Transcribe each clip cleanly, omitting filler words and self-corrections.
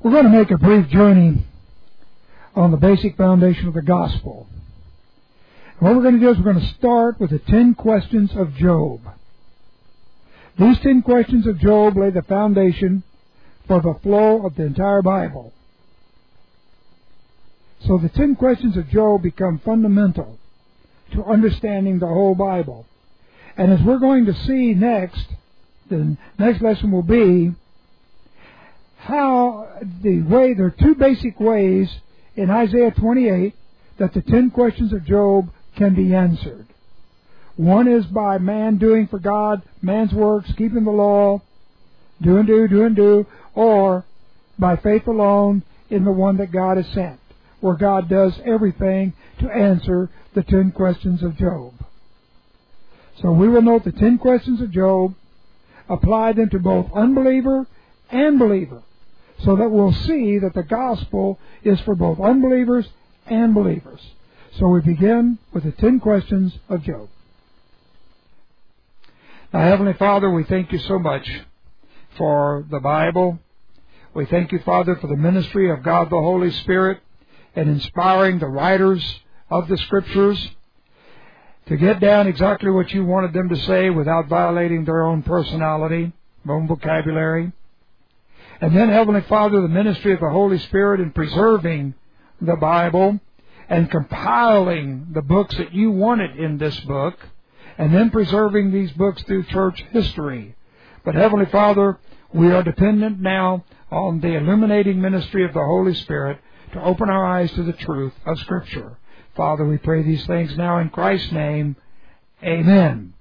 We're going to make a brief journey on the basic foundation of the gospel. And what we're going to do is we're going to start with the 10 questions of Job. These 10 questions of Job lay the foundation for the flow of the entire Bible. So the 10 questions of Job become fundamental to understanding the whole Bible. And as we're going to see next, the next lesson will be how there are two basic ways in Isaiah 28 that the 10 questions of Job can be answered. One is by man doing for God, man's works, keeping the law, do and do, or by faith alone in the one that God has sent, where God does everything to answer the 10 questions of Job. So we will note the 10 questions of Job, apply them to both unbeliever and believer, so that we'll see that the gospel is for both unbelievers and believers. So we begin with the 10 questions of Job. Now, Heavenly Father, we thank you so much for the Bible. We thank you, Father, for the ministry of God the Holy Spirit and inspiring the writers of the Scriptures to get down exactly what you wanted them to say without violating their own personality, their own vocabulary. And then, Heavenly Father, the ministry of the Holy Spirit in preserving the Bible and compiling the books that you wanted in this book, and then preserving these books through church history. But, Heavenly Father, we are dependent now on the illuminating ministry of the Holy Spirit to open our eyes to the truth of Scripture. Father, we pray these things now in Christ's name. Amen.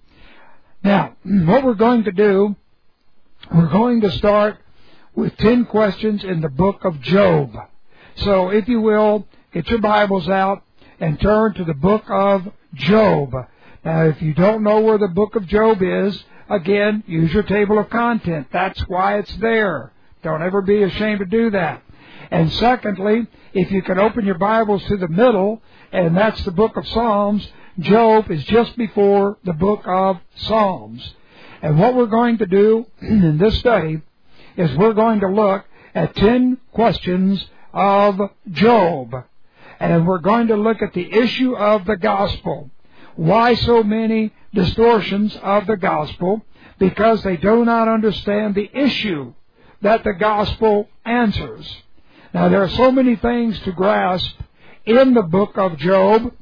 Now, what we're going to do, we're going to start with 10 questions in the book of Job. So, if you will, get your Bibles out and turn to the book of Job. Now, if you don't know where the book of Job is, again, use your table of content. That's why it's there. Don't ever be ashamed to do that. And secondly, if you can open your Bibles to the middle, and that's the book of Psalms, Job is just before the book of Psalms. And what we're going to do in this study is we're going to look at 10 questions of Job. And we're going to look at the issue of the gospel. Why so many distortions of the gospel? Because they do not understand the issue that the gospel answers. Now, there are so many things to grasp in the book of Job,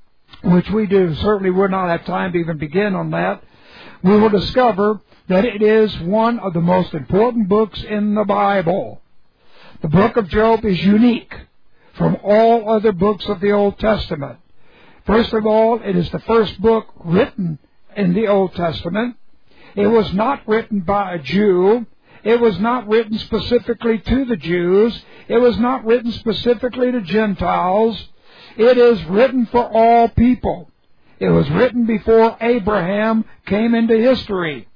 which we do. Certainly would not have time to even begin on that. We will discover that it is one of the most important books in the Bible. The book of Job is unique from all other books of the Old Testament. First of all, it is the first book written in the Old Testament. It was not written by a Jew. It was not written specifically to the Jews. It was not written specifically to Gentiles. It is written for all people. It was written before Abraham came into history.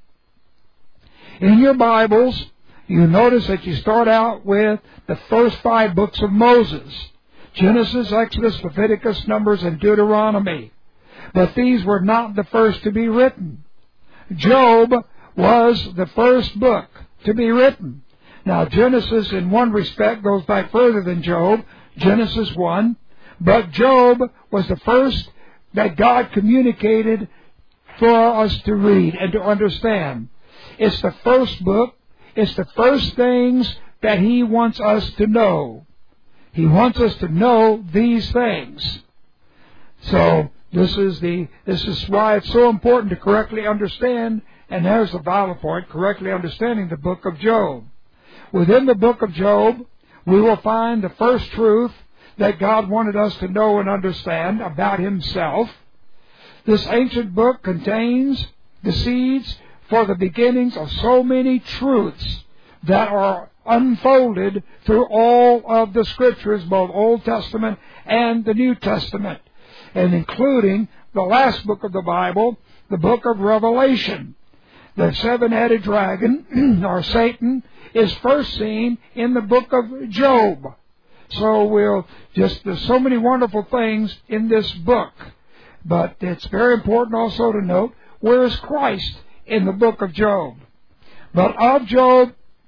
In your Bibles, you notice that you start out with the first 5 books of Moses: Genesis, Exodus, Leviticus, Numbers, and Deuteronomy. But these were not the first to be written. Job was the first book to be written. Now, Genesis, in one respect, goes back further than Job, Genesis 1. But Job was the first that God communicated for us to read and to understand. It's the first book. It's the first things that He wants us to know. He wants us to know these things. So, this is why it's so important to correctly understand, and there's the vital point, correctly understanding the book of Job. Within the book of Job, we will find the first truth that God wanted us to know and understand about Himself. This ancient book contains the seeds for the beginnings of so many truths that are unfolded through all of the Scriptures, both Old Testament and the New Testament, and including the last book of the Bible, the book of Revelation. The seven-headed dragon, or Satan, is first seen in the book of Job. So there's so many wonderful things in this book. But it's very important also to note, where is Christ in the book of Job? But of Job,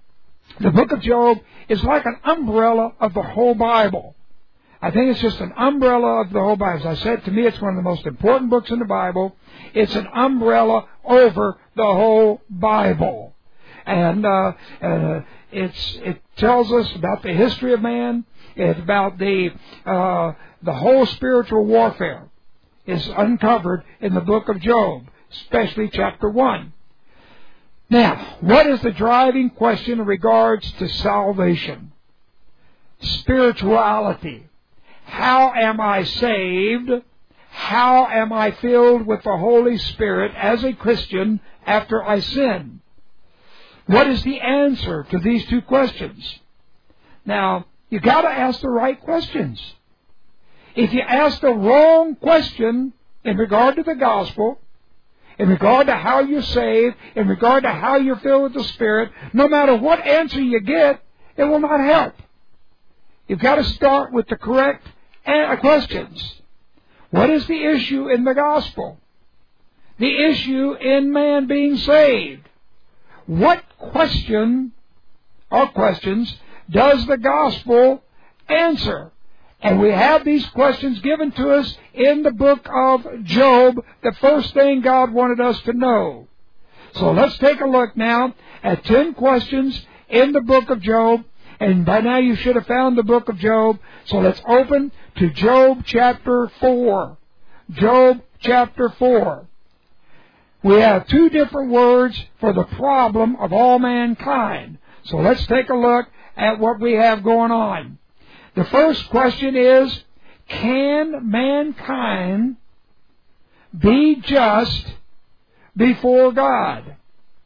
The book of Job is like an umbrella of the whole Bible. I think it's just an umbrella of the whole Bible. As I said, to me, it's one of the most important books in the Bible. It's an umbrella over the whole Bible. And it tells us about the history of man. It's about the whole spiritual warfare is uncovered in the book of Job, especially chapter 1. Now, what is the driving question in regards to salvation? Spirituality. How am I saved? How am I filled with the Holy Spirit as a Christian after I sin? What is the answer to these two questions? Now, you got to ask the right questions. If you ask the wrong question in regard to the gospel, in regard to how you're saved, in regard to how you're filled with the Spirit, no matter what answer you get, it will not help. You've got to start with the correct questions. What is the issue in the gospel? The issue in man being saved. What question or questions does the gospel answer? And we have these questions given to us in the book of Job, the first thing God wanted us to know. So let's take a look now at 10 questions in the book of Job. And by now you should have found the book of Job. So let's open to Job chapter 4. Job chapter 4. We have two different words for the problem of all mankind. So let's take a look at what we have going on. The first question is, can mankind be just before God?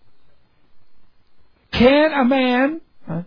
Can a man...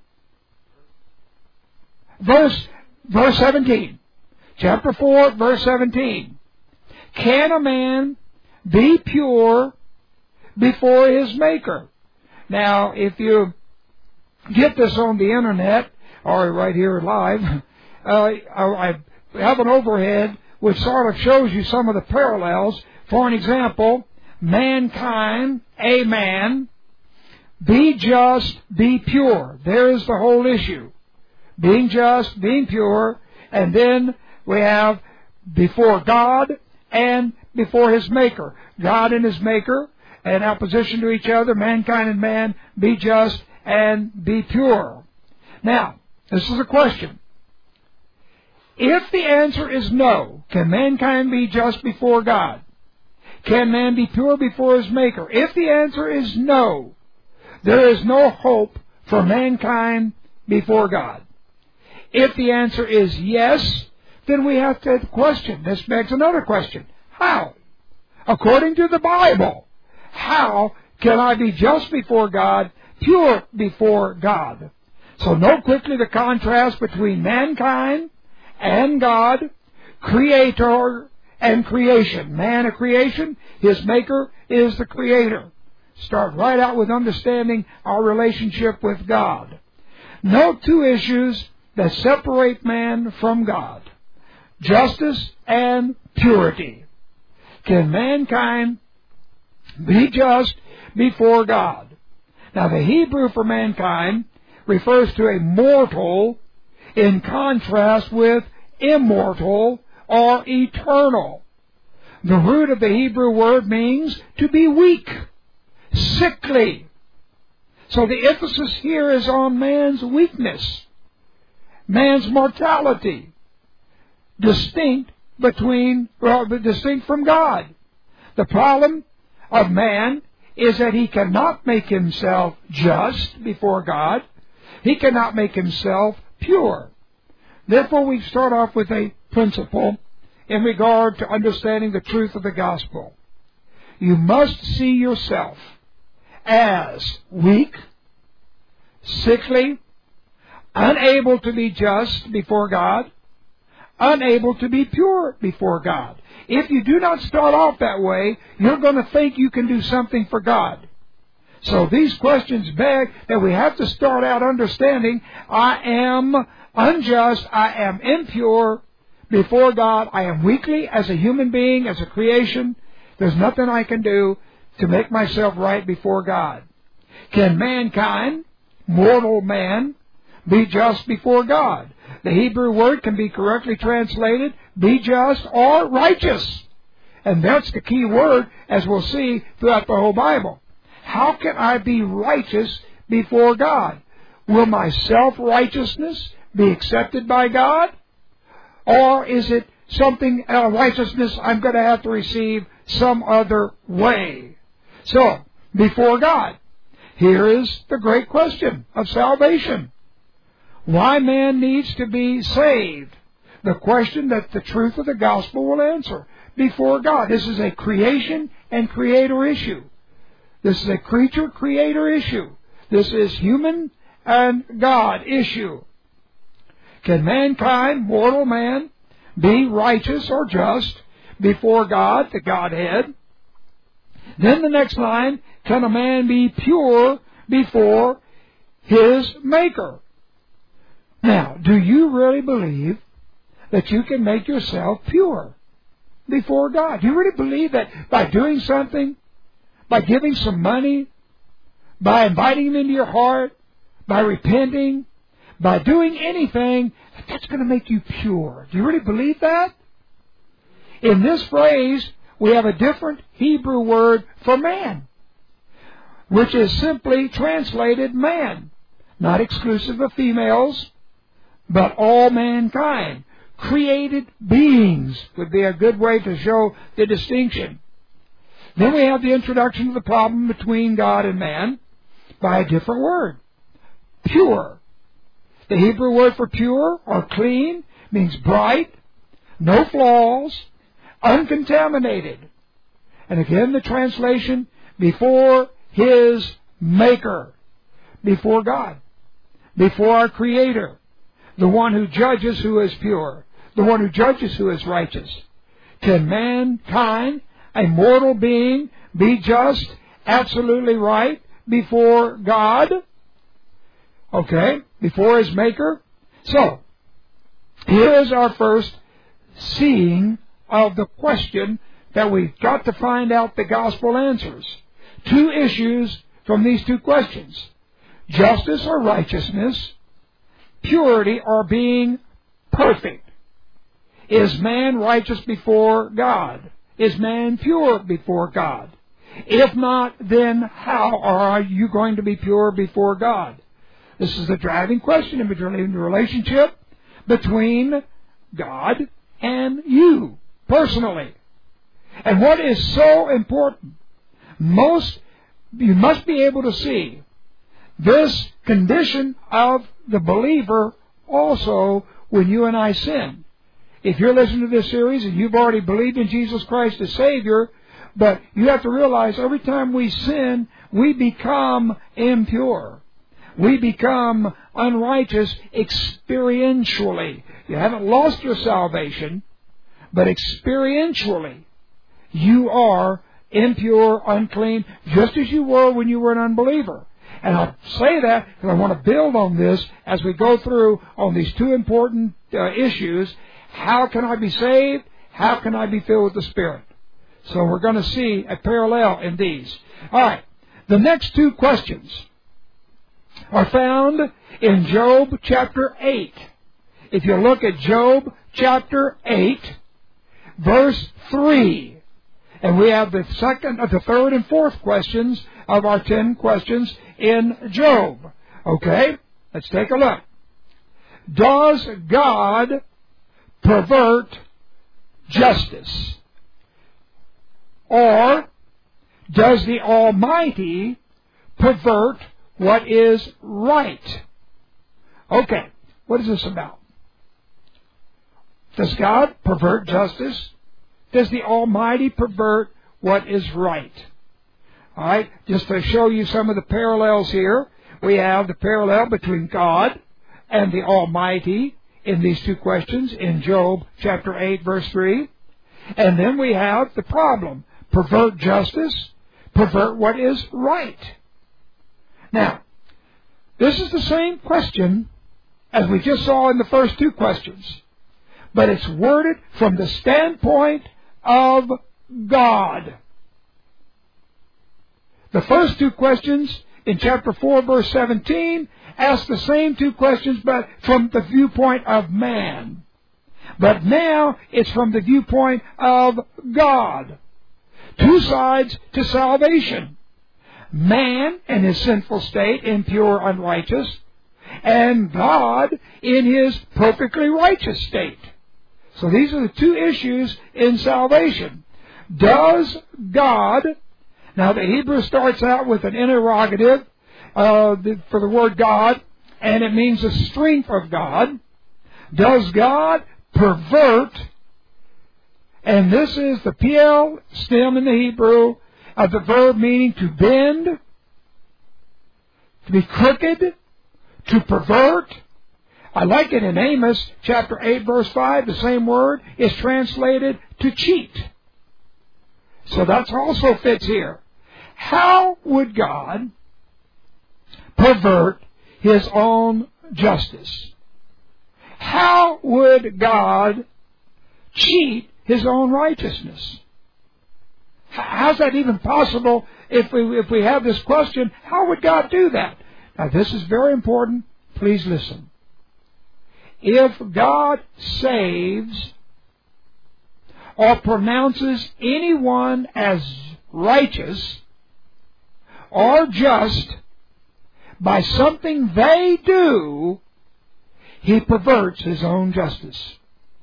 Verse 17. Chapter 4, verse 17. Can a man be pure before his Maker? Now, if you get this on the internet, or right here live, I have an overhead which sort of shows you some of the parallels. For an example, mankind, a man, be just, be pure. There is the whole issue. Being just, being pure, and then we have before God and before His Maker. God and His Maker, in opposition to each other, mankind and man, be just and be pure. Now, this is a question. If the answer is no, can mankind be just before God? Can man be pure before his Maker? If the answer is no, there is no hope for mankind before God. If the answer is yes, then we have to question. This begs another question. How? According to the Bible, how can I be just before God, pure before God? So note quickly the contrast between mankind and God, Creator and creation. Man a creation, His Maker is the Creator. Start right out with understanding our relationship with God. Note two issues that separate man from God: justice and purity. Can mankind be just before God? Now, the Hebrew for mankind refers to a mortal in contrast with immortal or eternal. The root of the Hebrew word means to be weak, sickly. So the emphasis here is on man's weakness, man's mortality, distinct from God. The problem of man is that he cannot make himself just before God. He cannot make himself pure. Therefore, we start off with a principle in regard to understanding the truth of the gospel. You must see yourself as weak, sickly, unable to be just before God, unable to be pure before God. If you do not start off that way, you're going to think you can do something for God. So these questions beg that we have to start out understanding, I am unjust, I am impure before God, I am weakly as a human being, as a creation. There's nothing I can do to make myself right before God. Can mankind mortal man be just before God? The Hebrew word can be correctly translated, be just or righteous. And that's the key word, as we'll see throughout the whole Bible. How can I be righteous before God? Will my self-righteousness be accepted by God? Or is it something, righteousness I'm going to have to receive some other way? So, before God, here is the great question of salvation. Why man needs to be saved. The question that the truth of the gospel will answer. Before God. This is a creation and creator issue. This is a creature-creator issue. This is human and God issue. Can mankind, mortal man, be righteous or just before God, the Godhead? Then the next line, can a man be pure before his Maker? Now, do you really believe that you can make yourself pure before God? Do you really believe that by doing something, by giving some money, by inviting Him into your heart, by repenting, by doing anything, that's going to make you pure? Do you really believe that? In this phrase, we have a different Hebrew word for man, which is simply translated man, not exclusive of females, but all mankind. Created beings would be a good way to show the distinction. Then we have the introduction of the problem between God and man by a different word. Pure. The Hebrew word for pure or clean means bright, no flaws, uncontaminated. And again, the translation, before His Maker. Before God. Before our Creator. The one who judges who is pure. The one who judges who is righteous. Can mankind, a mortal being, be just, absolutely right before God? Okay, before His Maker. So, here is our first seeing of the question that we've got to find out the gospel answers. Two issues from these two questions. Justice or righteousness, purity or being perfect. Is man righteous before God? Is man pure before God? If not, then how are you going to be pure before God? This is the driving question in the relationship between God and you personally. And what is so important, you must be able to see this condition of the believer also when you and I sin. If you're listening to this series and you've already believed in Jesus Christ as Savior, but you have to realize every time we sin, we become impure. We become unrighteous experientially. You haven't lost your salvation, but experientially you are impure, unclean, just as you were when you were an unbeliever. And I'll say that because I want to build on this as we go through on these two important issues. How can I be saved? How can I be filled with the Spirit? So we're going to see a parallel in these. All right. The next two questions are found in Job chapter 8. If you look at Job chapter 8, verse 3, and we have the third and fourth questions of our 10 questions in Job. Okay? Let's take a look. Does God pervert justice? Or does the Almighty pervert what is right? Okay, what is this about? Does God pervert justice? Does the Almighty pervert what is right? All right, just to show you some of the parallels here, we have the parallel between God and the Almighty in these two questions in Job chapter 8, verse 3. And then we have the problem. Pervert justice, pervert what is right. Now, this is the same question as we just saw in the first two questions, but it's worded from the standpoint of God. The first two questions in chapter 4, verse 17, asked the same two questions, but from the viewpoint of man. But now it's from the viewpoint of God. Two sides to salvation. Man in his sinful state, impure, unrighteous, and God in his perfectly righteous state. So these are the two issues in salvation. Does God, now the Hebrew starts out with an interrogative for the word God, and it means the strength of God. Does God pervert, and this is the PL stem in the Hebrew of the verb meaning to bend, to be crooked, to pervert. I like it in Amos chapter 8 verse 5, the same word is translated to cheat. So that also fits here. How would God pervert His own justice? How would God cheat His own righteousness? How's that even possible if we have this question? How would God do that? Now this is very important. Please listen. If God saves or pronounces anyone as righteous or just by something they do, He perverts His own justice.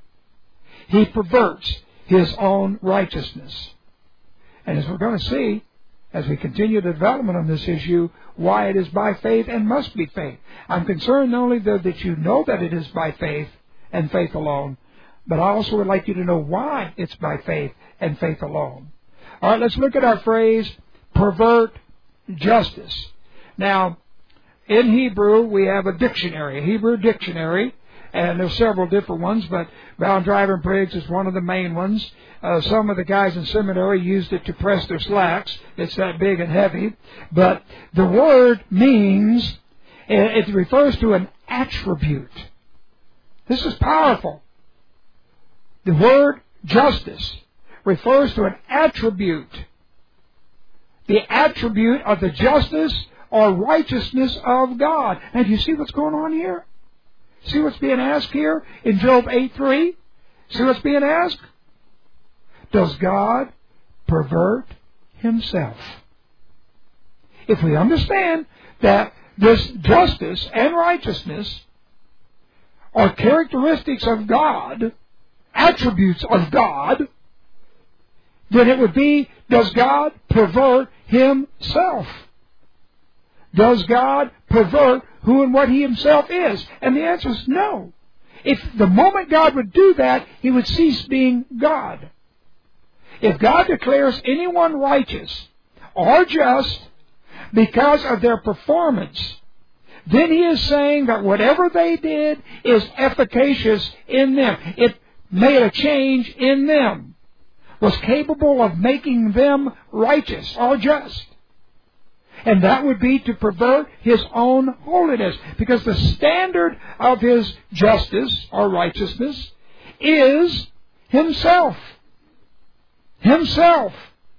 He perverts His own righteousness. And as we're going to see, as we continue the development on this issue, why it is by faith and must be faith. I'm concerned not only that you know that it is by faith and faith alone, but I also would like you to know why it's by faith and faith alone. All right, let's look at our phrase, pervert justice. Now, in Hebrew, we have a dictionary, a Hebrew dictionary, and there's several different ones, but Brown, Driver, and Briggs is one of the main ones. Some of the guys in seminary used it to press their slacks. It's that big and heavy. But the word means, it refers to an attribute. This is powerful. The word justice refers to an attribute. The attribute of the justice or righteousness of God. And do you see what's going on here? See what's being asked here in Job 8:3? See what's being asked? Does God pervert Himself? If we understand that this justice and righteousness are characteristics of God, attributes of God, then it would be, does God pervert Himself? Does God pervert who and what He Himself is? And the answer is no. If the moment God would do that, He would cease being God. If God declares anyone righteous or just because of their performance, then He is saying that whatever they did is efficacious in them. It made a change in them, was capable of making them righteous or just. And that would be to pervert His own holiness. Because the standard of His justice or righteousness is Himself. Himself.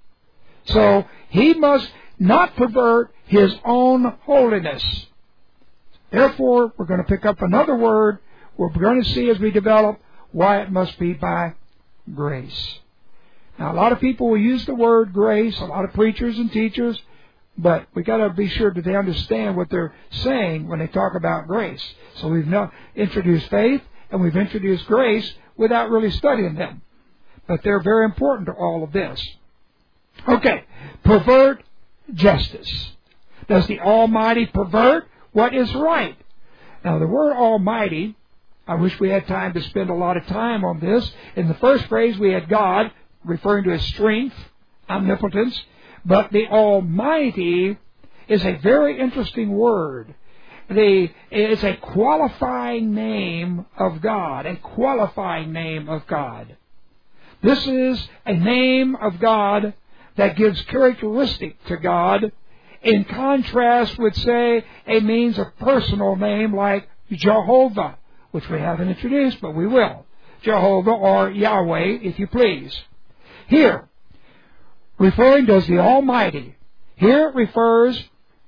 So He must not pervert His own holiness. Therefore, we're going to pick up another word. We're going to see as we develop why it must be by grace. Now, a lot of people will use the word grace, a lot of preachers and teachers, but we got to be sure that they understand what they're saying when they talk about grace. So we've now introduced faith and we've introduced grace without really studying them. But they're very important to all of this. Okay, pervert justice. Does the Almighty pervert what is right? Now the word Almighty, I wish we had time to spend a lot of time on this. In the first phrase we had God, referring to His strength, omnipotence. But the Almighty is a very interesting word. It's a qualifying name of God, a qualifying name of God. This is a name of God that gives characteristic to God in contrast with, say, a means of personal name like Jehovah, which we haven't introduced, but we will. Jehovah or Yahweh, if you please. Here, referring to as the Almighty, here it refers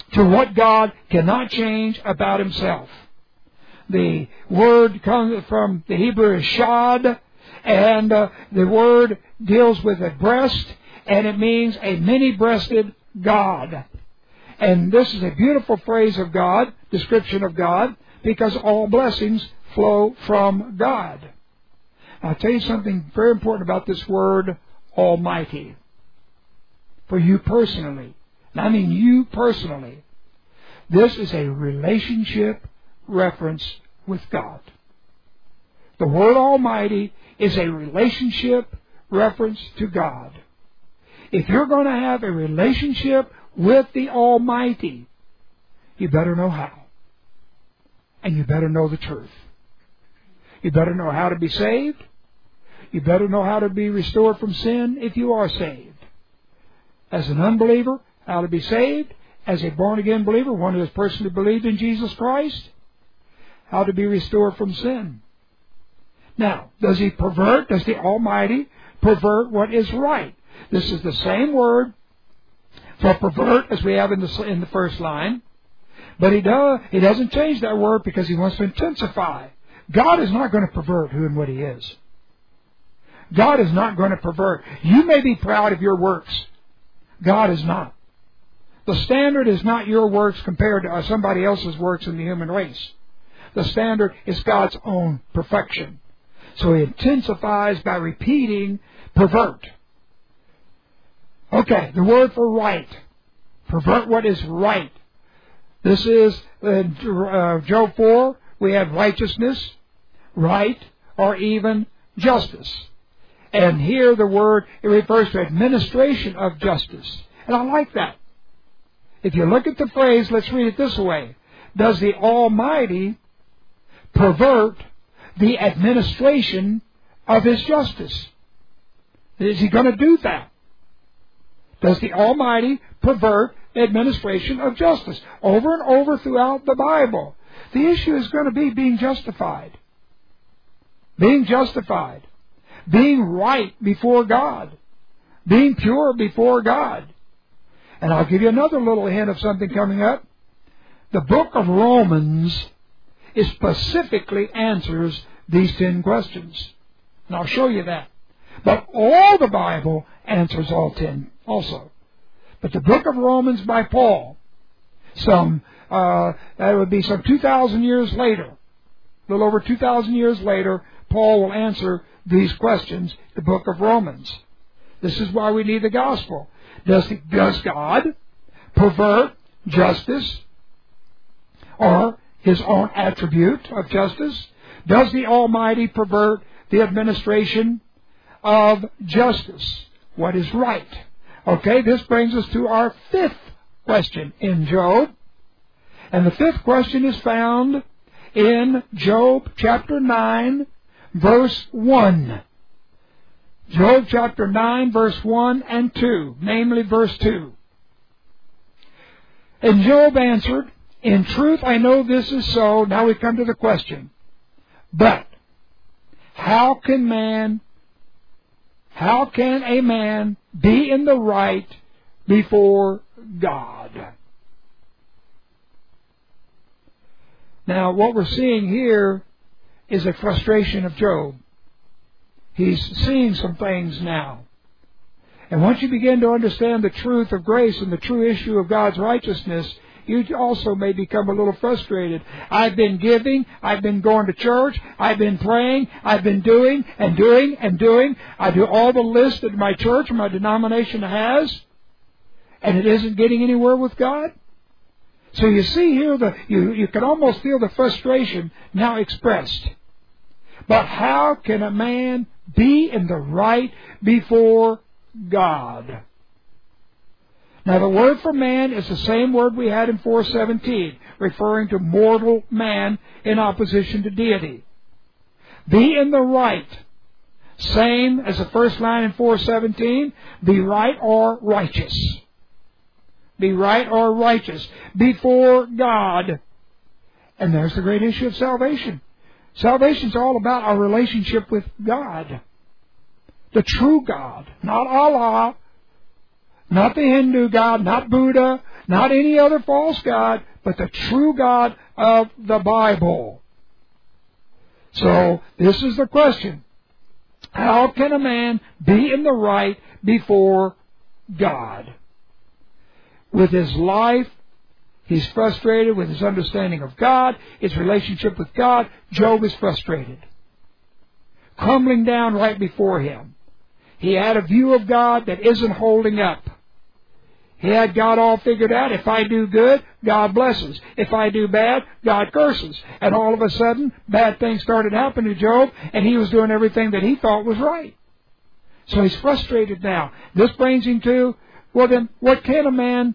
to what God cannot change about Himself. The word comes from the Hebrew shad, and the word deals with a breast, and it means a many-breasted God. And this is a beautiful phrase of God, description of God, because all blessings flow from God. I'll tell you something very important about this word, Almighty. For you personally, and I mean you personally, this is a relationship reference with God. The word Almighty is a relationship reference to God. If you're going to have a relationship with the Almighty, you better know how. And you better know the truth. You better know how to be saved. You better know how to be restored from sin if you are saved. As an unbeliever, how to be saved. As a born-again believer, one who has personally believed in Jesus Christ, how to be restored from sin. Now, does the Almighty pervert what is right? This is the same word for pervert as we have in the first line. But he doesn't change that word because He wants to intensify. God is not going to pervert who and what He is. God is not going to pervert. You may be proud of your works. God is not. The standard is not your works compared to somebody else's works in the human race. The standard is God's own perfection. So He intensifies by repeating pervert. Okay, the word for right. Pervert what is right. This is in Job 4, we have righteousness, right, or even justice. And here the word, it refers to administration of justice. And I like that. If you look at the phrase, let's read it this way. Does the Almighty pervert the administration of His justice? Is He going to do that? Does the Almighty pervert the administration of justice? Over and over throughout the Bible. The issue is going to be being justified. Being justified. Being right before God. Being pure before God. And I'll give you another little hint of something coming up. The book of Romans specifically answers these 10 questions. And I'll show you that. But all the Bible answers all 10 also. But the book of Romans by Paul, that would be some 2,000 years later, a little over 2,000 years later, Paul will answer these questions, the book of Romans. This is why we need the gospel. Does God pervert justice or His own attribute of justice? Does the Almighty pervert the administration of justice? What is right? Okay, this brings us to our 5th question in Job. And the 5th question is found in Job chapter 9, verse 1. Job chapter 9, verse 1 and 2, namely verse 2. And Job answered, "In truth I know this is so." Now we come to the question. But how can a man be in the right before God? Now what we're seeing here is a frustration of Job. He's seeing some things now. And once you begin to understand the truth of grace and the true issue of God's righteousness, you also may become a little frustrated. I've been giving, I've been going to church, I've been praying, I've been doing and doing and doing. I do all the list that my church or my denomination has, and it isn't getting anywhere with God. So you see here, you can almost feel the frustration now expressed. But how can a man be in the right before God? Now the word for man is the same word we had in 4:17, referring to mortal man in opposition to deity. Be in the right. Same as the first line in 4:17, be right or righteous. Be right or righteous before God. And there's the great issue of salvation. Salvation is all about our relationship with God. The true God. Not Allah. Not the Hindu God. Not Buddha. Not any other false god, but the true God of the Bible. So, this is the question. How can a man be in the right before God? With his life, he's frustrated with his understanding of God, his relationship with God. Job is frustrated, crumbling down right before him. He had a view of God that isn't holding up. He had God all figured out. If I do good, God blesses. If I do bad, God curses. And all of a sudden, bad things started happening to Job, and he was doing everything that he thought was right. So he's frustrated now. This brings him to, well then, what can a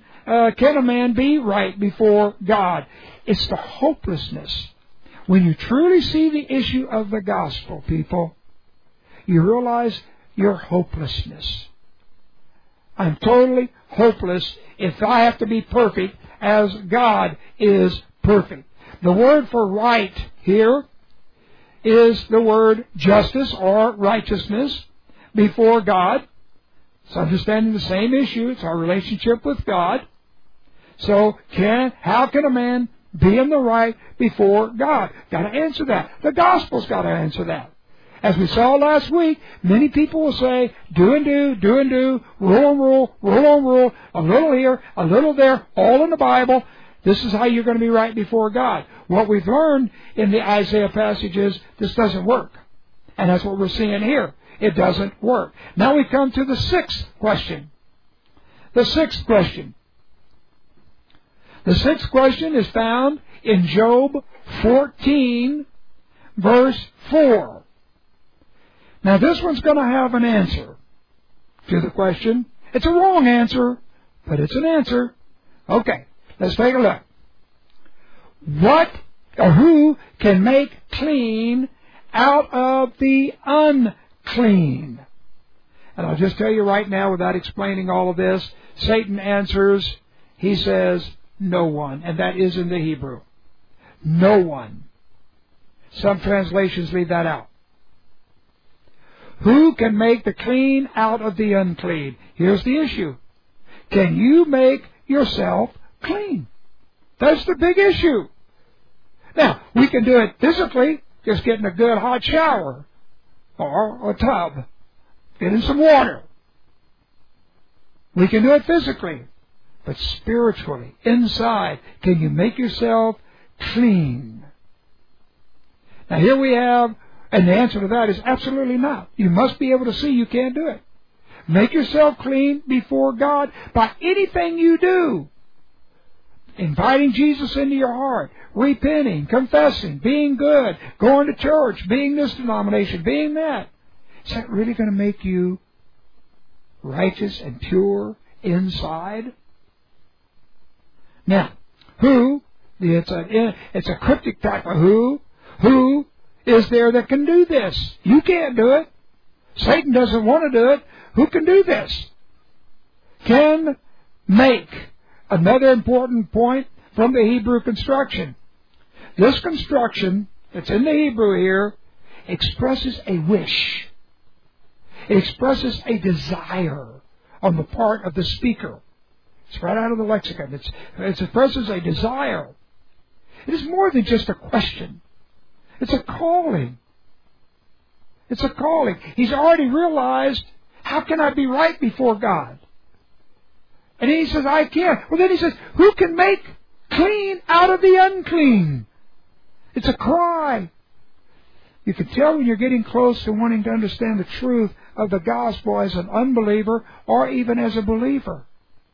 man be right before God? It's the hopelessness. When you truly see the issue of the gospel, people, you realize your hopelessness. I'm totally hopeless if I have to be perfect as God is perfect. The word for right here is the word justice or righteousness before God. It's understanding the same issue. It's our relationship with God. So, how can a man be in the right before God? Got to answer that. The gospel's got to answer that. As we saw last week, many people will say, do and do, do and do, rule on rule, rule on rule, a little here, a little there, all in the Bible. This is how you're going to be right before God. What we've learned in the Isaiah passage is this doesn't work. And that's what we're seeing here. It doesn't work. Now we come to the sixth question. The sixth question. The sixth question is found in Job 14, verse 4. Now this one's going to have an answer to the question. It's a wrong answer, but it's an answer. Okay, let's take a look. What or who can make clean out of the unclean? And I'll just tell you right now, without explaining all of this, Satan answers, he says, no one. And that is in the Hebrew. No one. Some translations leave that out. Who can make the clean out of the unclean? Here's the issue. Can you make yourself clean? That's the big issue. Now, we can do it physically, just getting a good hot shower or a tub, get in some water. We can do it physically. But spiritually, inside, can you make yourself clean? Now here we have, and the answer to that is absolutely not. You must be able to see you can't do it. Make yourself clean before God by anything you do. Inviting Jesus into your heart, repenting, confessing, being good, going to church, being this denomination, being that. Is that really going to make you righteous and pure inside? Now, who, it's a cryptic type of who is there that can do this? You can't do it. Satan doesn't want to do it. Who can do this? Can make. Another important point from the Hebrew construction. This construction that's in the Hebrew here expresses a wish. It expresses a desire on the part of the speaker. It's right out of the lexicon. It expresses a desire. It is more than just a question. It's a calling. It's a calling. He's already realized, how can I be right before God? And then he says, I can't. Well, then he says, who can make clean out of the unclean? It's a cry. You can tell when you're getting close to wanting to understand the truth of the gospel as an unbeliever or even as a believer.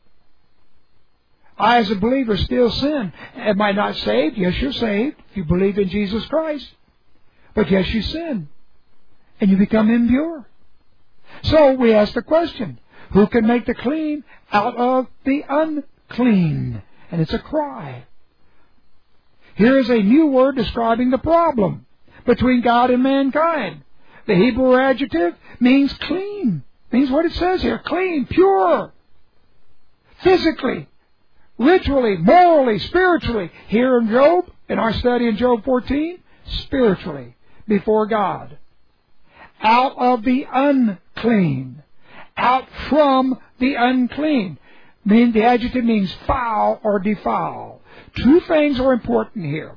I, as a believer, still sin. Am I not saved? Yes, you're saved if you believe in Jesus Christ. But yes, you sin. And you become impure. So we ask the question, who can make the clean out of the unclean? And it's a cry. Here is a new word describing the problem between God and mankind. The Hebrew adjective means clean. Means what it says here, clean, pure. Physically, ritually, morally, spiritually. Here in Job, in our study in Job 14, spiritually, before God. Out of the unclean. Out from the unclean. The adjective means foul or defile. Two things are important here.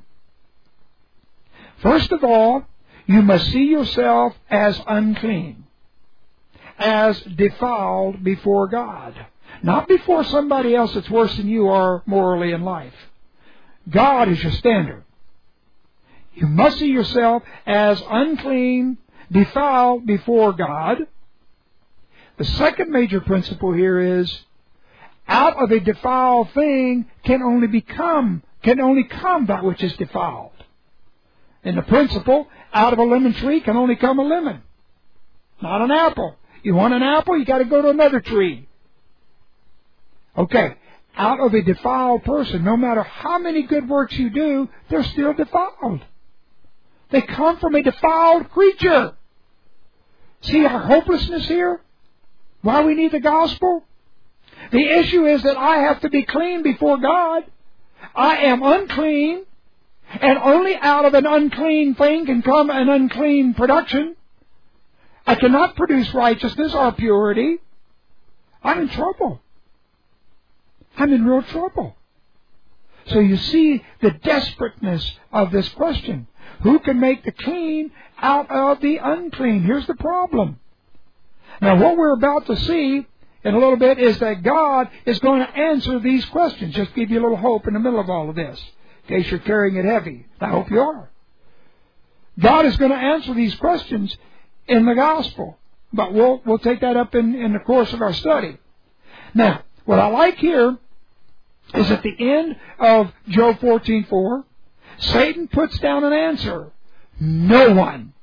First of all, you must see yourself as unclean, as defiled before God. Not before somebody else that's worse than you are morally in life. God is your standard. You must see yourself as unclean, defiled before God. The second major principle here is, out of a defiled thing can only come that which is defiled. And the principle, out of a lemon tree can only come a lemon, not an apple. You want an apple, you got to go to another tree. Okay, out of a defiled person, no matter how many good works you do, they're still defiled. They come from a defiled creature. See our hopelessness here? Why we need the gospel? The issue is that I have to be clean before God. I am unclean, and only out of an unclean thing can come an unclean production. I cannot produce righteousness or purity. I'm in trouble. I'm in real trouble. So you see the desperateness of this question. Who can make the clean out of the unclean? Here's the problem. Now what we're about to see in a little bit is that God is going to answer these questions. Just give you a little hope in the middle of all of this, in case you're carrying it heavy. I hope you are. God is going to answer these questions in the gospel. But we'll take that up in the course of our study. Now, what I like here is at the end of Job 14:4, Satan puts down an answer. No one.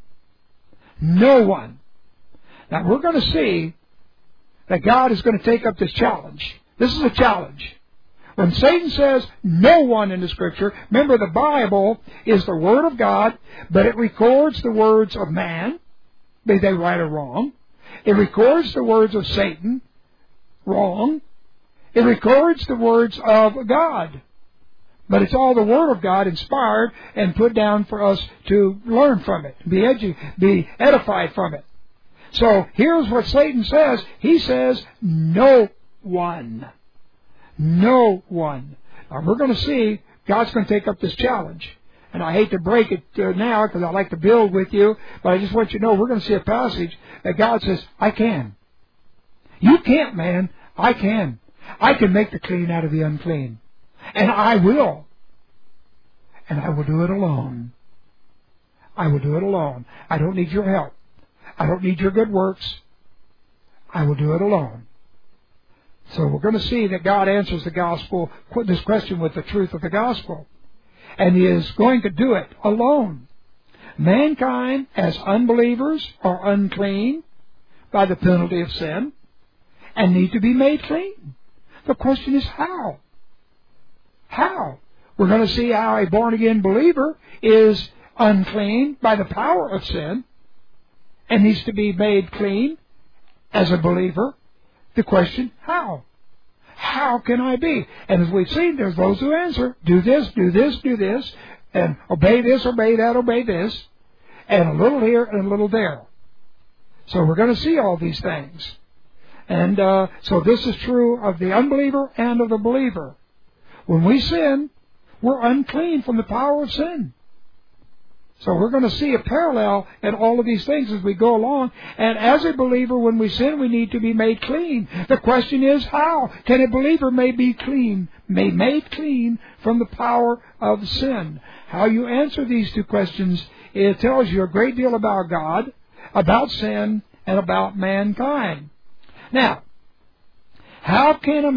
No one. Now we're going to see that God is going to take up this challenge. This is a challenge. When Satan says no one in the Scripture, remember the Bible is the Word of God, but it records the words of man, be they right or wrong. It records the words of Satan, wrong. It records the words of God. But it's all the Word of God inspired and put down for us to learn from it, be edified from it. So here's what Satan says. He says, no one. No one. Now we're going to see God's going to take up this challenge. And I hate to break it now because I like to build with you, but I just want you to know we're going to see a passage that God says, I can. You can't, man. I can. I can make the clean out of the unclean. And I will. And I will do it alone. I will do it alone. I don't need your help. I don't need your good works. I will do it alone. So we're going to see that God answers the gospel, this question with the truth of the gospel. And He is going to do it alone. Mankind, as unbelievers, are unclean by the penalty of sin and need to be made clean. The question is how? How? We're going to see how a born-again believer is unclean by the power of sin and needs to be made clean as a believer. The question, how? How can I be? And as we've seen, there's those who answer, do this, do this, do this, and obey this, obey that, obey this, and a little here and a little there. So we're going to see all these things. And so this is true of the unbeliever and of the believer. When we sin, we're unclean from the power of sin. So we're going to see a parallel in all of these things as we go along. And as a believer, when we sin, we need to be made clean. The question is, how can a believer be made clean from the power of sin? How you answer these two questions, it tells you a great deal about God, about sin, and about mankind. Now, how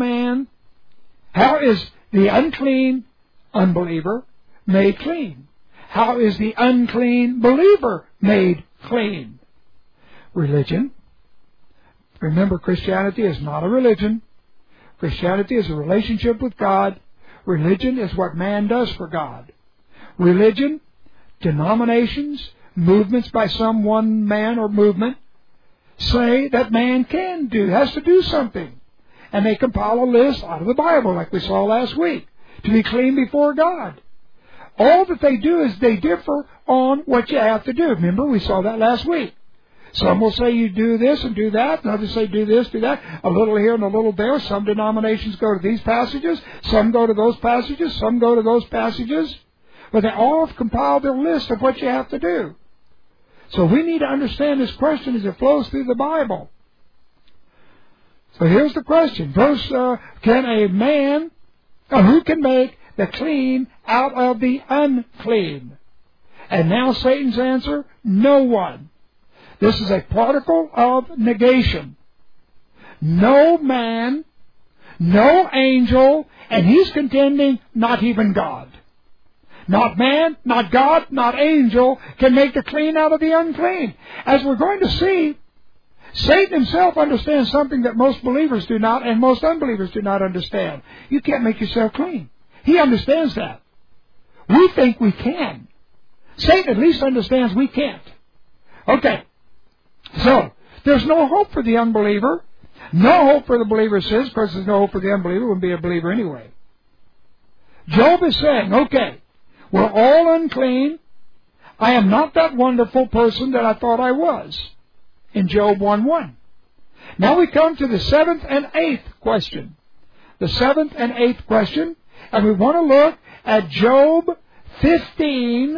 is the unclean unbeliever made clean? How is the unclean believer made clean? Religion. Remember, Christianity is not a religion. Christianity is a relationship with God. Religion is what man does for God. Religion, denominations, movements by some one man or movement say that man has to do something. And they compile a list out of the Bible, like we saw last week, to be clean before God. All that they do is they differ on what you have to do. Remember, we saw that last week. Some will say you do this and do that, and others say do this, do that, a little here and a little there. Some denominations go to these passages, some go to those passages, some go to those passages. But they all have compiled their list of what you have to do. So we need to understand this question as it flows through the Bible. So here's the question. Can a man, who can make the clean out of the unclean? And now Satan's answer, no one. This is a particle of negation. No man, no angel, and he's contending not even God. Not man, not God, not angel can make the clean out of the unclean. As we're going to see, Satan himself understands something that most believers do not and most unbelievers do not understand. You can't make yourself clean. He understands that. We think we can. Satan at least understands we can't. Okay. So, there's no hope for the unbeliever. No hope for the believer says, because there's no hope for the unbeliever, wouldn't be a believer anyway. Job is saying, okay, we're all unclean. I am not that wonderful person that I thought I was. In Job 1:1. Now we come to the 7th and 8th question. The 7th and 8th question. And we want to look at Job 15,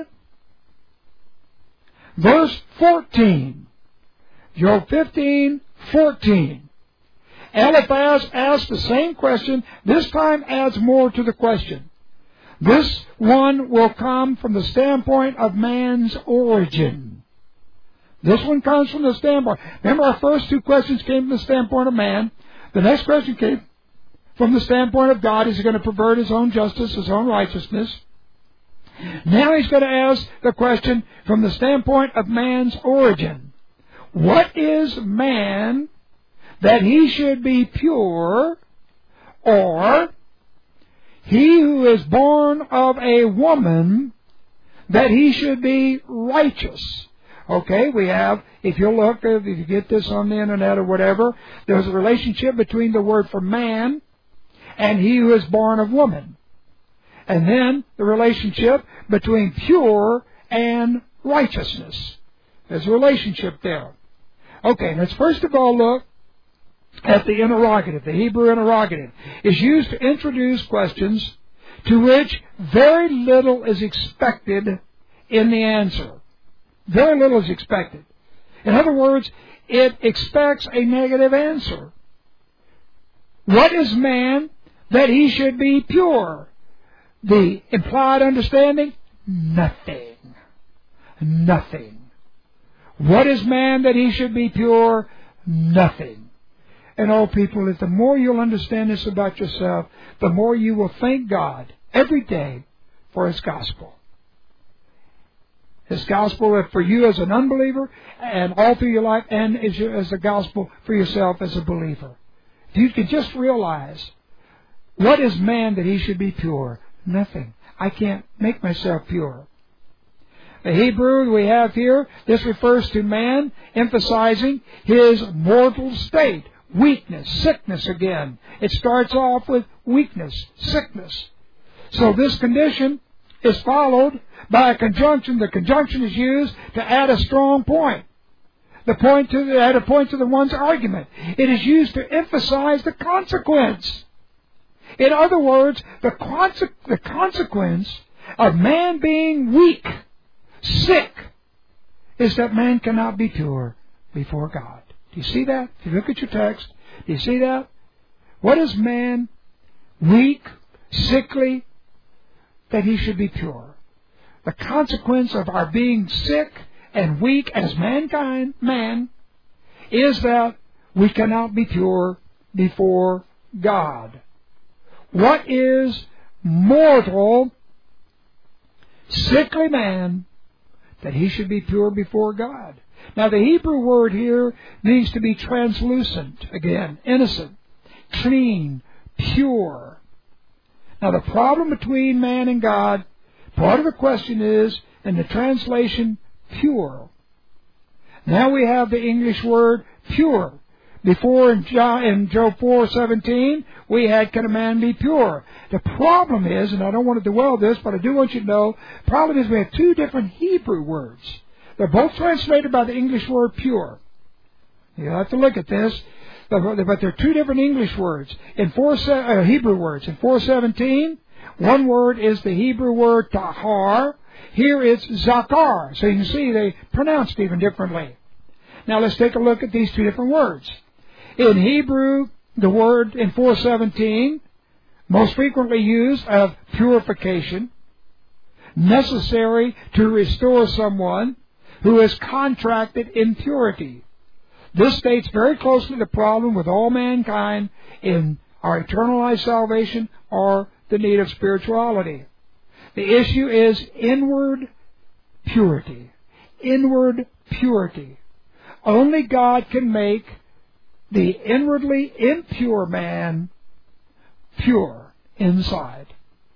verse 14. Job 15:14. Eliphaz asks the same question. This time adds more to the question. This one will come from the standpoint of man's origin. This one comes from the standpoint. Remember, our first two questions came from the standpoint of man. The next question came from the standpoint of God. Is he going to pervert his own justice, his own righteousness? Now he's going to ask the question from the standpoint of man's origin. What is man that he should be pure, or he who is born of a woman that he should be righteous? Okay, we have, if you look, if you get this on the internet or whatever, there's a relationship between the word for man and he who is born of woman. And then the relationship between pure and righteousness. There's a relationship there. Okay, let's first of all look at the interrogative. The Hebrew interrogative is used to introduce questions to which very little is expected in the answer. Very little is expected. In other words, it expects a negative answer. What is man that he should be pure? The implied understanding? Nothing. Nothing. What is man that he should be pure? Nothing. And oh, people, the more you'll understand this about yourself, the more you will thank God every day for His gospel. His gospel for you as an unbeliever and all through your life, and as the gospel for yourself as a believer. If you could just realize, what is man that he should be pure? Nothing. I can't make myself pure. The Hebrew we have here, this refers to man, emphasizing his mortal state. Weakness, sickness again. It starts off with weakness, sickness. So this condition is followed by a conjunction. The conjunction is used to add a strong point. Add a point to the one's argument. It is used to emphasize the consequence. In other words, the consequence of man being weak, sick, is that man cannot be pure before God. Do you see that? If you look at your text, do you see that? What is man, weak, sickly, that he should be pure? The consequence of our being sick and weak as mankind, man, is that we cannot be pure before God. What is mortal, sickly man that he should be pure before God? Now the Hebrew word here means to be translucent, again, innocent, clean, pure. Now the problem between man and God, part of the question is, in the translation, pure. Now we have the English word pure. Before in Job 4:17, we had, can a man be pure? The problem is, and I don't want to dwell this, but I do want you to know, the problem is we have two different Hebrew words. They're both translated by the English word pure. You have to look at this. But there are two different English words. Hebrew words. In 4:17, one word is the Hebrew word tahar. Here it's zakar. So you can see they pronounced even differently. Now let's take a look at these two different words. In Hebrew, the word in 4:17, most frequently used of purification, necessary to restore someone who has contracted impurity. This states very closely the problem with all mankind in our eternal life salvation or the need of spirituality. The issue is inward purity. Inward purity. Only God can make the inwardly impure man pure inside.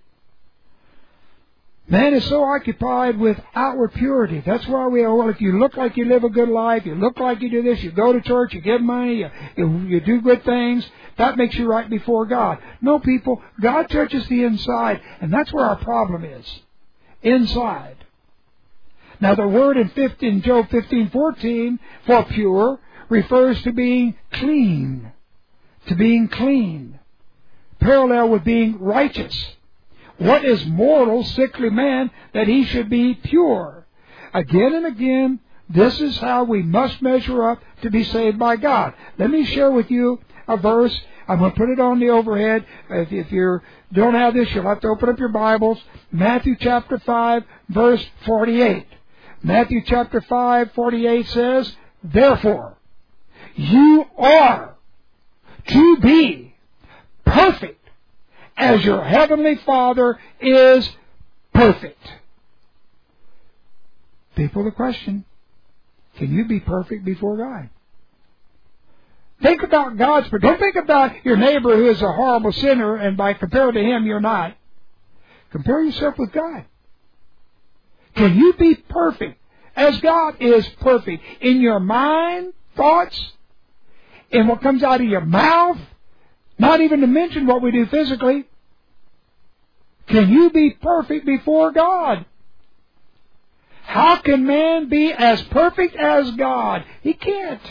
Man is so occupied with outward purity. That's why we are, well, if you look like you live a good life, you look like you do this, you go to church, you give money, you do good things, that makes you right before God. No, people, God judges the inside, and that's where our problem is. Inside. Now, the word in Job 15:14 for pure refers to being clean. To being clean. Parallel with being righteous. What is mortal, sickly man that he should be pure? Again and again, this is how we must measure up to be saved by God. Let me share with you a verse. I'm going to put it on the overhead. If you don't have this, you'll have to open up your Bibles. Matthew chapter 5, verse 48. Matthew chapter 5, 48 says, therefore, you are to be perfect as your heavenly Father is perfect. People, the question, can you be perfect before God? Think about God's, but don't think about your neighbor who is a horrible sinner and by compared to him you're not. Compare yourself with God. Can you be perfect as God is perfect in your mind, thoughts, in what comes out of your mouth, not even to mention what we do physically? Can you be perfect before God? How can man be as perfect as God? He can't.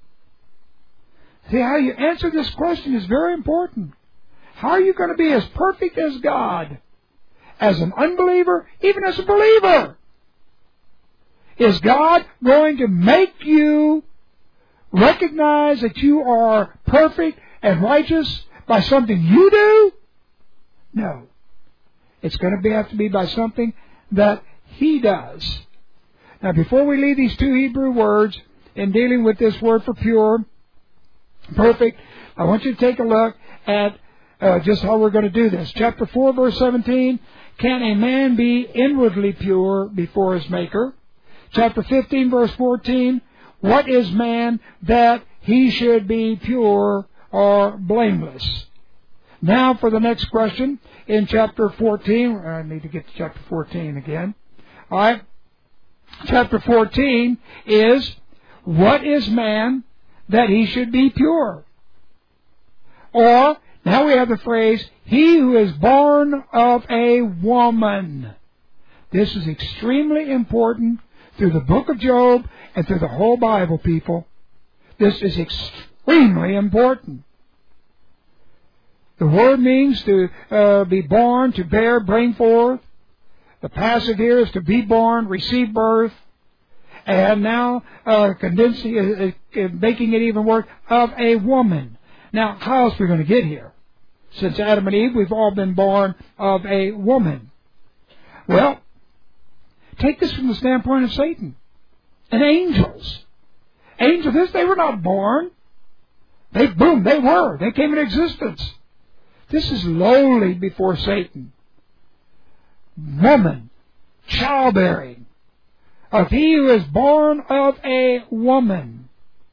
See, how you answer this question is very important. How are you going to be as perfect as God? As an unbeliever, even as a believer? Is God going to make you recognize that you are perfect and righteous by something you do? No. It's going to have to be by something that He does. Now, before we leave these two Hebrew words in dealing with this word for pure, perfect, I want you to take a look at just how we're going to do this. Chapter 4, verse 17, can a man be inwardly pure before his Maker? Chapter 15, verse 14, what is man that he should be pure or blameless? Now for the next question in chapter 14. I need to get to chapter 14 again. All right. Chapter 14 is, what is man that he should be pure? Or, now we have the phrase, he who is born of a woman. This is extremely important through the book of Job and through the whole Bible, people. This is extremely important. The word means to be born, to bear, bring forth. The passive here is to be born, receive birth. And now condensing, making it even work, of a woman. Now, how else are we going to get here? Since Adam and Eve, we've all been born of a woman. Well, take this from the standpoint of Satan and angels. Angels, they were not born. They were. They came into existence. This is lowly before Satan. Woman, childbearing, of he who is born of a woman.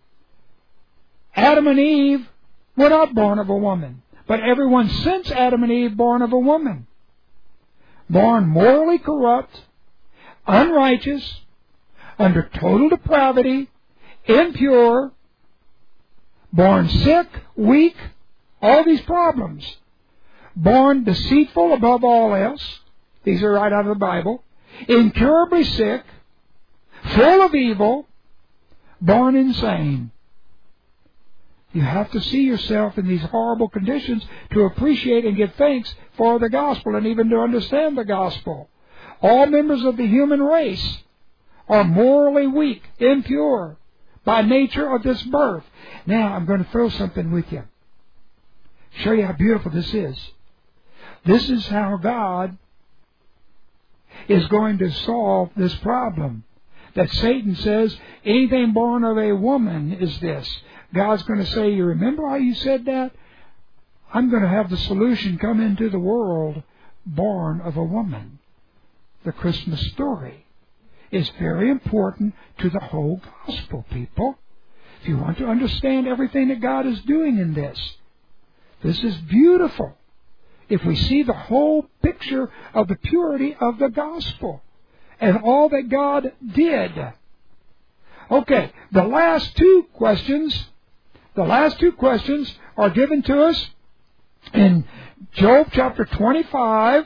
Adam and Eve were not born of a woman, but everyone since Adam and Eve born of a woman. Born morally corrupt, unrighteous, under total depravity, impure, born sick, weak, all these problems. Born deceitful above all else. These are right out of the Bible. Incurably sick, full of evil, born insane. You have to see yourself in these horrible conditions to appreciate and give thanks for the gospel and even to understand the gospel. All members of the human race are morally weak, impure, by nature of this birth. Now, I'm going to throw something with you. Show you how beautiful this is. This is how God is going to solve this problem. That Satan says, anything born of a woman is this. God's going to say, you remember how you said that? I'm going to have the solution come into the world born of a woman. The Christmas story is very important to the whole gospel, people. If you want to understand everything that God is doing in this, this is beautiful. If we see the whole picture of the purity of the gospel and all that God did. Okay, the last two questions are given to us in Job chapter 25,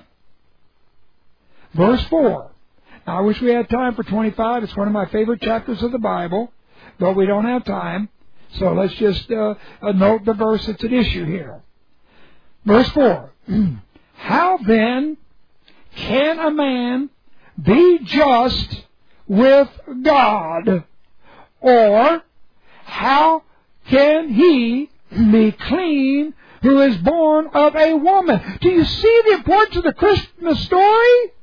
verse 4. Now, I wish we had time for 25. It's one of my favorite chapters of the Bible, but we don't have time. So let's just note the verse that's at issue here. Verse 4. How then can a man be just with God? Or how can he be clean who is born of a woman? Do you see the importance of the Christmas story?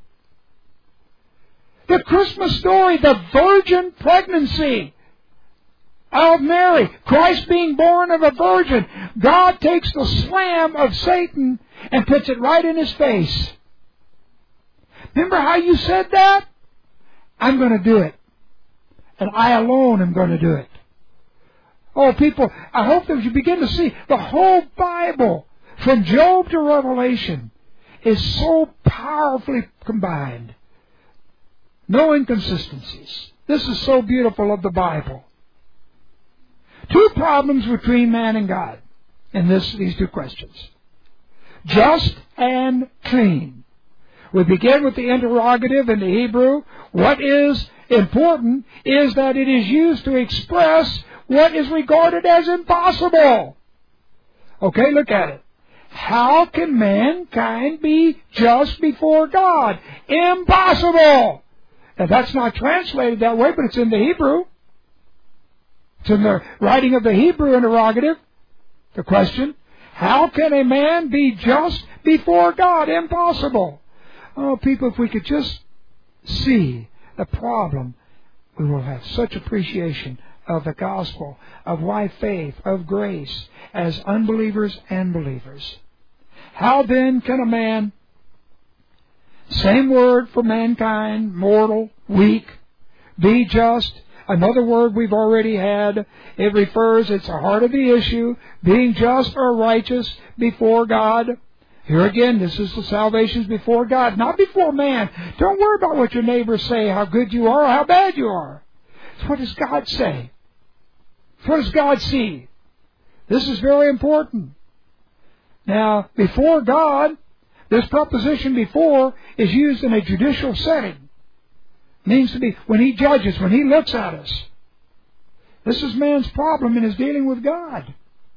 The Christmas story, the virgin pregnancy of Mary, Christ being born of a virgin. God takes the slam of Satan and puts it right in his face. Remember how you said that? I'm going to do it. And I alone am going to do it. Oh, people, I hope that you begin to see the whole Bible, from Job to Revelation, is so powerfully combined. No inconsistencies. This is so beautiful of the Bible. Two problems between man and God in these two questions. Just and clean. We begin with the interrogative in the Hebrew. What is important is that it is used to express what is regarded as impossible. Okay, look at it. How can mankind be just before God? Impossible! Now, that's not translated that way, but it's in the Hebrew. It's in the writing of the Hebrew interrogative. The question, how can a man be just before God? Impossible. Oh, people, if we could just see the problem, we will have such appreciation of the gospel, of why faith, of grace, as unbelievers and believers. How then can a man, same word for mankind, mortal, weak, be just? Another word we've already had. It refers, it's the heart of the issue, being just or righteous before God. Here again, this is the salvation's before God, not before man. Don't worry about what your neighbors say, how good you are or how bad you are. It's what does God say? It's what does God see? This is very important. Now, before God, this preposition before is used in a judicial setting. It means to be when He judges, when He looks at us. This is man's problem in his dealing with God.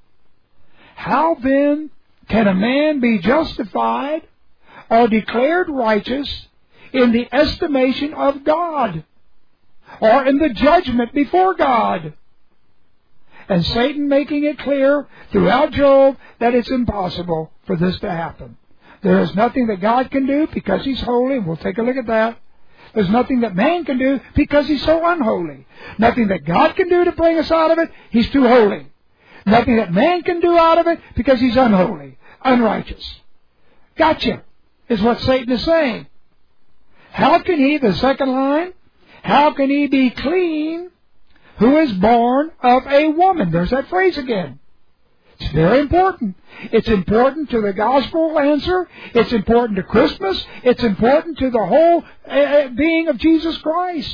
How then can a man be justified or declared righteous in the estimation of God or in the judgment before God? And Satan making it clear throughout Job that it's impossible for this to happen. There is nothing that God can do because He's holy. We'll take a look at that. There's nothing that man can do because he's so unholy. Nothing that God can do to bring us out of it. He's too holy. Nothing that man can do out of it because he's unholy, unrighteous. Gotcha, is what Satan is saying. How can he, the second line, how can he be clean who is born of a woman? There's that phrase again. It's very important. It's important to the gospel answer. It's important to Christmas. It's important to the whole being of Jesus Christ.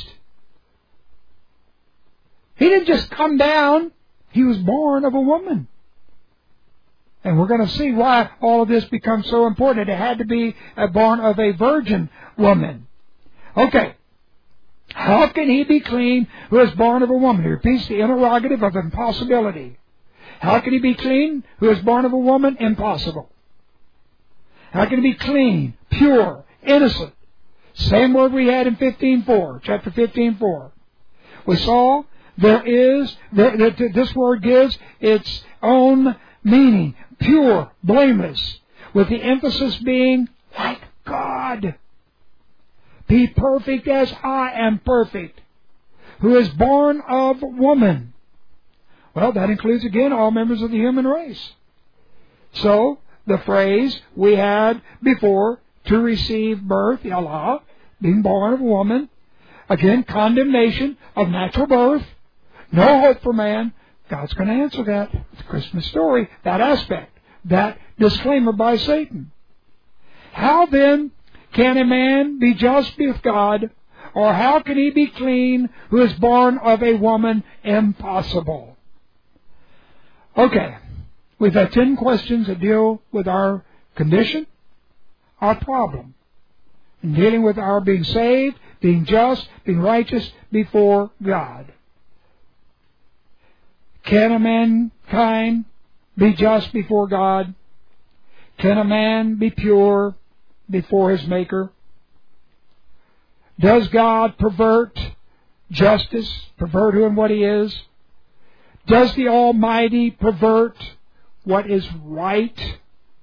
He didn't just come down. He was born of a woman. And we're going to see why all of this becomes so important. It had to be born of a virgin woman. Okay. How can he be clean who is born of a woman? He repeats the interrogative of impossibility. How can he be clean who is born of a woman? Impossible. How can he be clean, pure, innocent? Same word we had in 15:4, chapter 15:4. We saw this word gives its own meaning, pure, blameless, with the emphasis being like God. Be perfect as I am perfect, who is born of woman. Well, that includes again all members of the human race. So, the phrase we had before, to receive birth, Yallah, being born of a woman, again, condemnation of natural birth, no hope for man. God's going to answer that. It's a Christmas story, that aspect, that disclaimer by Satan. How then can a man be just with God, or how can he be clean who is born of a woman? Impossible. Okay, we've had 10 questions that deal with our condition, our problem, in dealing with our being saved, being just, being righteous before God. Can a mankind be just before God? Can a man be pure before his Maker? Does God pervert justice, pervert who and what He is? Does the Almighty pervert what is right?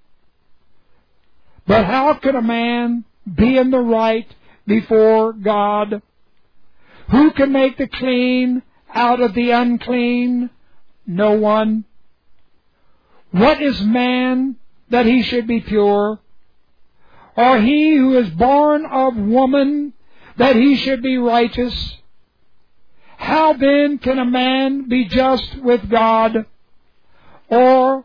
But how can a man be in the right before God? Who can make the clean out of the unclean? No one. What is man that he should be pure? Or he who is born of woman that he should be righteous? How then can a man be just with God? Or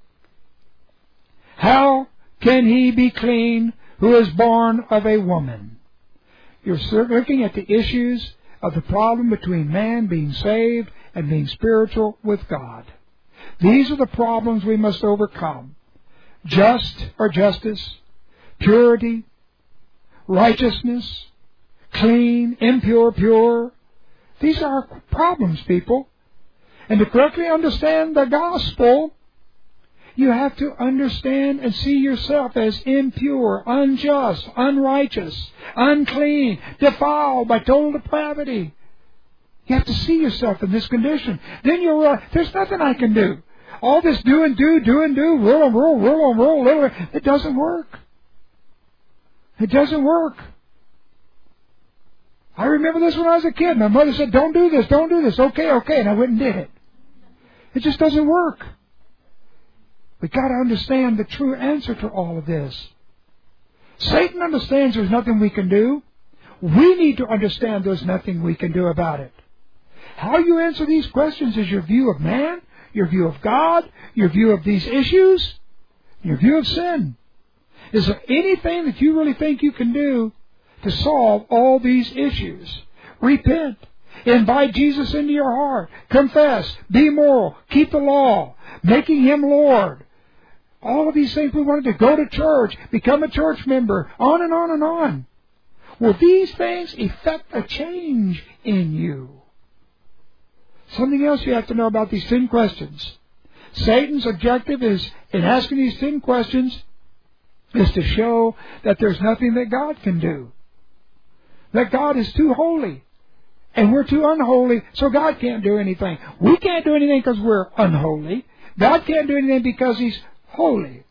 how can he be clean who is born of a woman? You're looking at the issues of the problem between man being saved and being spiritual with God. These are the problems we must overcome. Just or justice, purity, righteousness, clean, impure, pure. These are our problems, people. And to correctly understand the gospel, you have to understand and see yourself as impure, unjust, unrighteous, unclean, defiled by total depravity. You have to see yourself in this condition. Then you'll realize, there's nothing I can do. All this do and do, rule and rule, it doesn't work. It doesn't work. I remember this when I was a kid. My mother said, don't do this. Okay, and I went and did it. It just doesn't work. We've got to understand the true answer to all of this. Satan understands there's nothing we can do. We need to understand there's nothing we can do about it. How you answer these questions is your view of man, your view of God, your view of these issues, your view of sin. Is there anything that you really think you can do to solve all these issues? Repent. Invite Jesus into your heart. Confess. Be moral. Keep the law. Making Him Lord. All of these things we want to do. Go to church. Become a church member. On and on and on. Will these things effect a change in you? Something else you have to know about these 10 questions. Satan's objective is, in asking these 10 questions, is to show that there's nothing that God can do. That God is too holy. And we're too unholy, so God can't do anything. We can't do anything because we're unholy. God can't do anything because He's holy.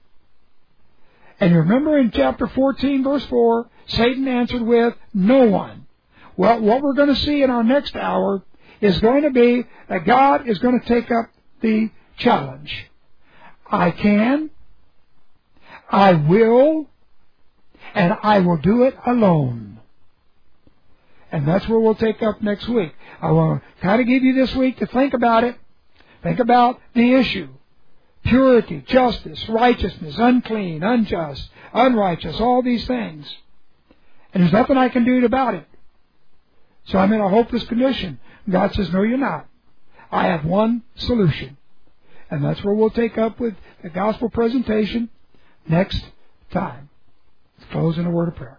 And remember in chapter 14, verse 4, Satan answered with, no one. Well, what we're going to see in our next hour is going to be that God is going to take up the challenge. I can, I will, and I will do it alone. And that's where we'll take up next week. I want to kind of give you this week to think about it. Think about the issue. Purity, justice, righteousness, unclean, unjust, unrighteous, all these things. And there's nothing I can do about it. So I'm in a hopeless condition. God says, no, you're not. I have one solution. And that's where we'll take up with the gospel presentation next time. Let's close in a word of prayer.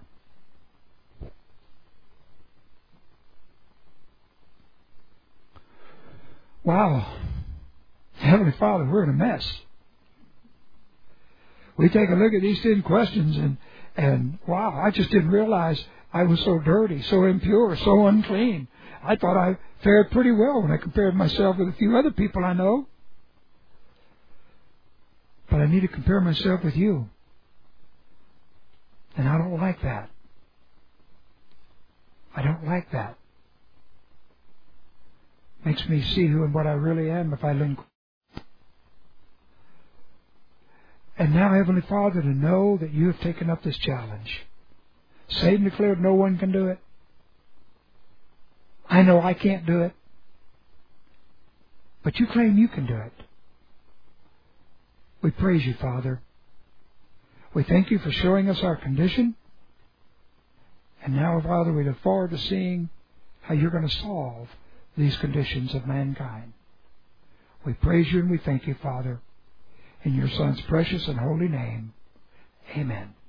Wow. Heavenly Father, we're in a mess. We take a look at these 10 questions and wow, I just didn't realize I was so dirty, so impure, so unclean. I thought I fared pretty well when I compared myself with a few other people I know. But I need to compare myself with you. And I don't like that. I don't like that. Makes me see who and what I really am if I learn. And now, Heavenly Father, to know that you have taken up this challenge. Satan declared no one can do it. I know I can't do it. But you claim you can do it. We praise you, Father. We thank you for showing us our condition. And now, Father, we look forward to seeing how you're going to solve these conditions of mankind. We praise you and we thank you, Father. In your Son's precious and holy name, amen.